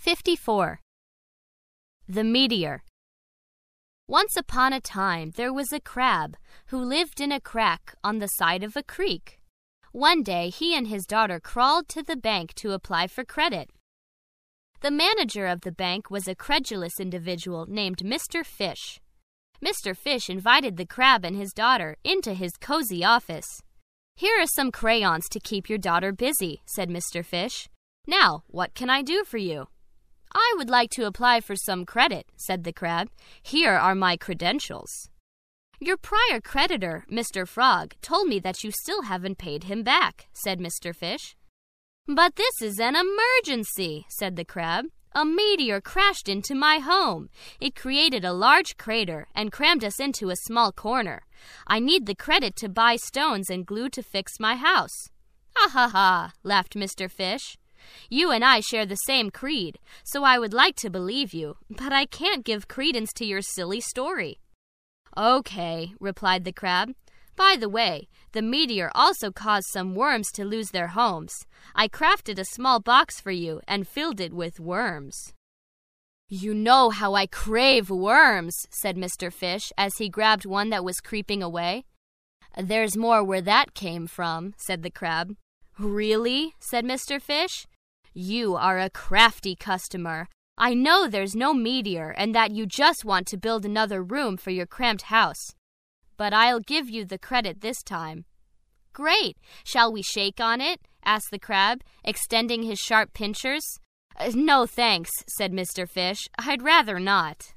54. The Meteor. Once upon a time there was a crab who lived in a crack on the side of a creek. One day he and his daughter crawled to the bank to apply for credit. The manager of the bank was a credulous individual named Mr. Fish. Mr. Fish invited the crab and his daughter into his cozy office. "Here are some crayons to keep your daughter busy," said Mr. Fish. "Now, what can I do for you?" "I would like to apply for some credit," said the crab. "Here are my credentials." "Your prior creditor, Mr. Frog, told me that you still haven't paid him back," said Mr. Fish. "But this is an emergency," said the crab. "A meteor crashed into my home. It created a large crater and crammed us into a small corner. I need the credit to buy stones and glue to fix my house." "Ha ha ha," laughed Mr. Fish. "You and I share the same creed, so I would like to believe you, but I can't give credence to your silly story." "Okay," replied the crab. "By the way, the meteor also caused some worms to lose their homes. I crafted a small box for you and filled it with worms." "You know how I crave worms," said Mr. Fish as he grabbed one that was creeping away. "There's more where that came from," said the crab. "Really?" said Mr. Fish. "You are a crafty customer. I know there's no meteor and that you just want to build another room for your cramped house. But I'll give you the credit this time." "Great! Shall we shake on it?" asked the crab, extending his sharp pincers. "No, thanks," said Mr. Fish. "I'd rather not."